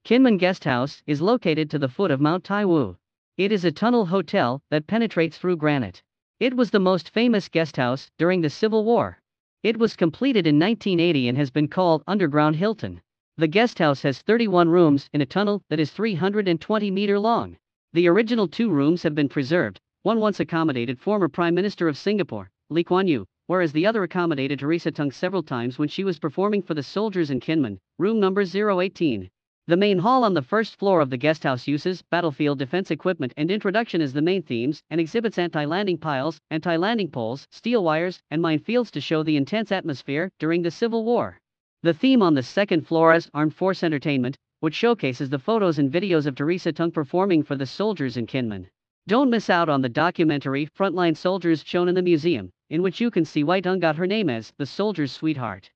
Kinmen Guest House is located to the foot of Mount Taiwu. It is a tunnel hotel that penetrates through granite. It was the most famous guest house during the Civil War. It was completed in 1980 and has been called Underground Hilton. The guest house has 31 rooms in a tunnel that is 320 meters long. The original 2 rooms have been preserved. One once accommodated former Prime Minister of Singapore, Lee Kuan Yew, whereas the other accommodated Theresa Tung several times when she was performing for the soldiers in Kinmen, room number 018. The main hall on the first floor of the guesthouse uses battlefield defense equipment and introduction as the main themes and exhibits anti-landing piles, anti-landing poles, steel wires, and minefields to show the intense atmosphere during the Civil War. The theme on the second floor is Armed Force Entertainment, which showcases the photos and videos of Theresa Tung performing for the soldiers in Kinmen. Don't miss out on the documentary Frontline Soldiers shown in the museum, in which you can see why Tung got her name as the soldier's sweetheart.